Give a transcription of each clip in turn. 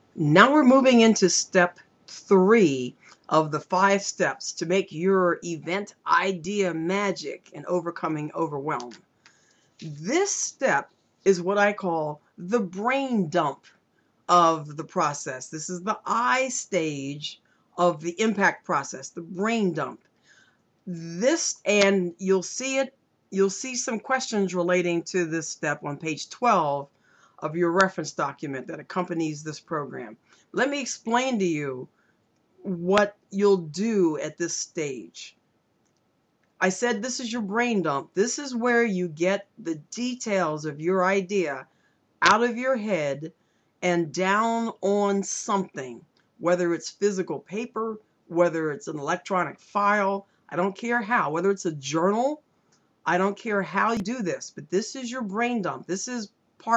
Now we're moving into step 3 of the 5 steps to make your event idea magic and overcoming overwhelm. This step is what I call the brain dump of the process. This is the I stage of the impact process, the brain dump. And you'll see some questions relating to this step on page 12 of your reference document that accompanies this program. Let me explain to you what you'll do at this stage. I said this is your brain dump. This is where you get the details of your idea out of your head and down on something, whether it's physical paper, whether it's an electronic file, I don't care how, whether it's a journal, I don't care how you do this, but this is your brain dump. This is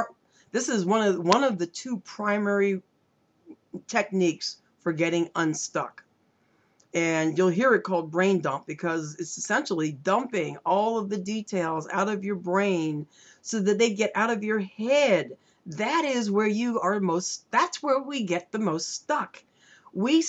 one of the 2 primary techniques for getting unstuck. And you'll hear it called brain dump because it's essentially dumping all of the details out of your brain so that they get out of your head. That is where that's where we get the most stuck. We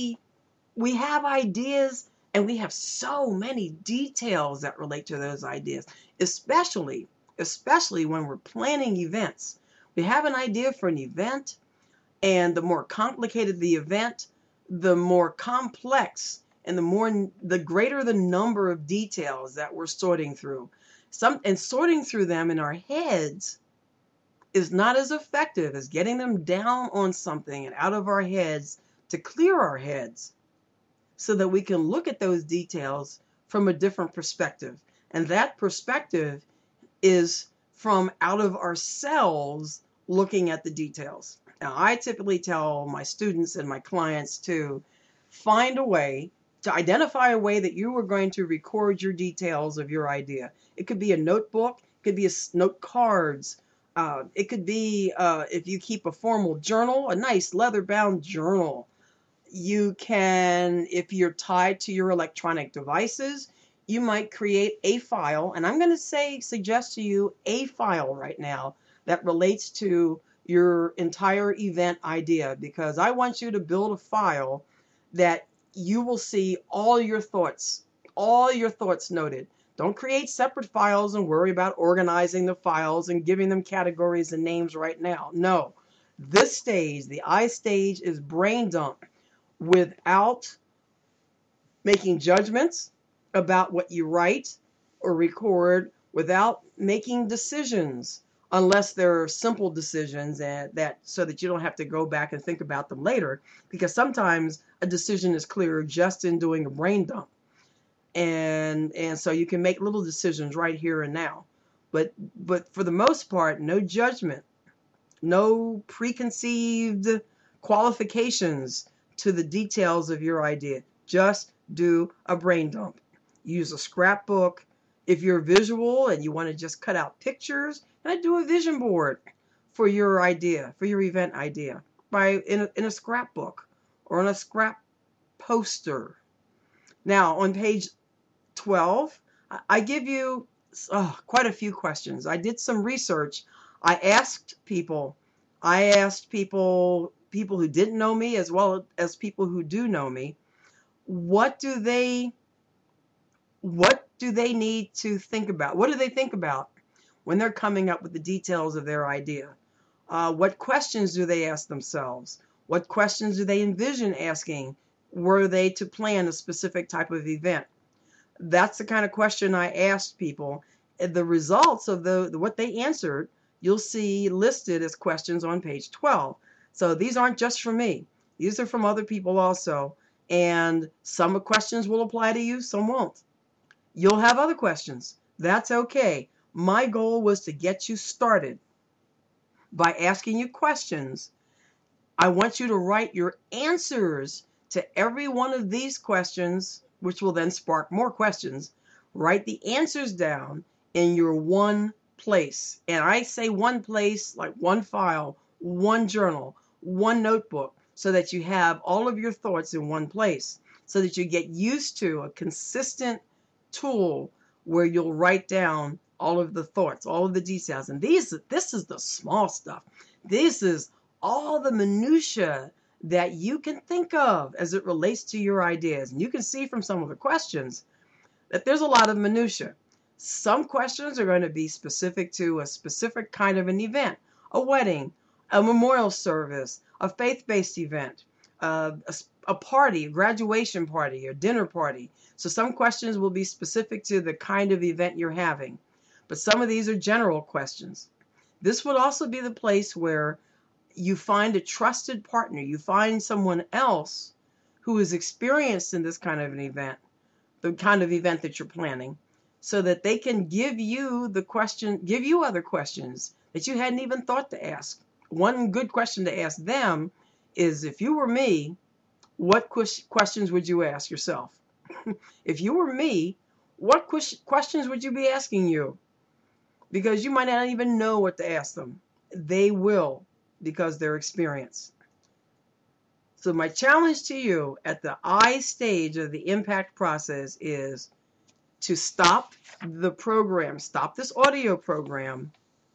have ideas and we have so many details that relate to those ideas, especially when we're planning events. We have an idea for an event, and the more complicated the event, the more complex and the greater the number of details that we're sorting through. And sorting through them in our heads is not as effective as getting them down on something and out of our heads to clear our heads so that we can look at those details from a different perspective. And that perspective is from out of ourselves looking at the details. Now, I typically tell my students and my clients to find a way to identify a way that you are going to record your details of your idea. It could be a notebook, it could be note cards, it could be, if you keep a formal journal, a nice leather-bound journal. You can, if you're tied to your electronic devices, you might create a file, and I'm going to suggest to you a file right now that relates to your entire event idea, because I want you to build a file that you will see all your thoughts noted. Don't create separate files and worry about organizing the files and giving them categories and names right now. No, this stage, the I stage, is brain dump without making judgments about what you write or record, without making decisions, unless there are simple decisions that so that you don't have to go back and think about them later, because sometimes a decision is clearer just in doing a brain dump. And so you can make little decisions right here and now. But for the most part, no judgment, no preconceived qualifications to the details of your idea. Just do a brain dump. Use a scrapbook. If you're visual and you want to just cut out pictures, do a vision board for your idea, for your event idea, in a scrapbook or on a scrap poster. Now, on page 12, I give you quite a few questions. I did some research. I asked people who didn't know me as well as people who do know me, what do they need to think about? What do they think about when they're coming up with the details of their idea? What questions do they ask themselves? What questions do they envision asking were they to plan a specific type of event? That's the kind of question I asked people. The results of what they answered, you'll see listed as questions on page 12. So these aren't just from me. These are from other people also. And some questions will apply to you, some won't. You'll have other questions. That's okay. My goal was to get you started by asking you questions. I want you to write your answers to every one of these questions, which will then spark more questions. Write the answers down in your one place. And I say one place, like one file, one journal, one notebook, so that you have all of your thoughts in one place, so that you get used to a consistent tool where you'll write down all of the thoughts, all of the details. And this is the small stuff. This is all the minutia that you can think of as it relates to your ideas. And you can see from some of the questions that there's a lot of minutia. Some questions are going to be specific to a specific kind of an event, a wedding, a memorial service, a faith-based event, a party, a graduation party, a dinner party. So some questions will be specific to the kind of event you're having, but some of these are general questions. This would also be the place where you find a trusted partner. You find someone else who is experienced in this kind of an event, the kind of event that you're planning, so that they can give you other questions that you hadn't even thought to ask. One good question to ask them is, if you were me, what questions would you ask yourself? If you were me, what questions would you be asking you? Because you might not even know what to ask them. They will, because they're experienced. So my challenge to you at the I stage of the impact process is to stop the program, stop this audio program,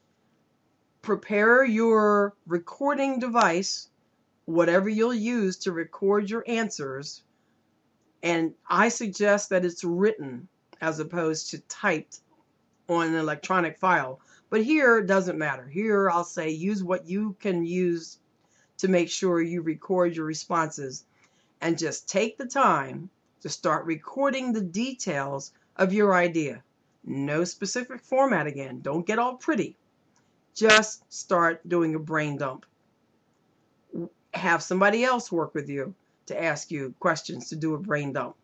prepare your recording device, whatever you'll use to record your answers, and I suggest that it's written as opposed to typed on an electronic file. But here it doesn't matter. Here I'll say use what you can use to make sure you record your responses, and just take the time to start recording the details of your idea. No specific format again. Don't get all pretty. Just start doing a brain dump. Have somebody else work with you to ask you questions to do a brain dump.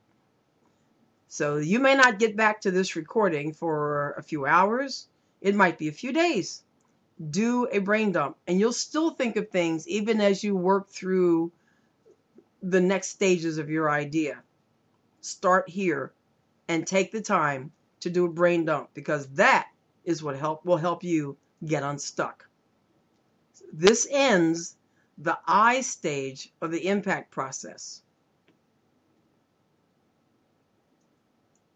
So you may not get back to this recording for a few hours. It might be a few days. Do a brain dump, and you'll still think of things even as you work through the next stages of your idea. Start here and take the time to do a brain dump, because that is what will help you get unstuck. This ends the I stage of the impact process.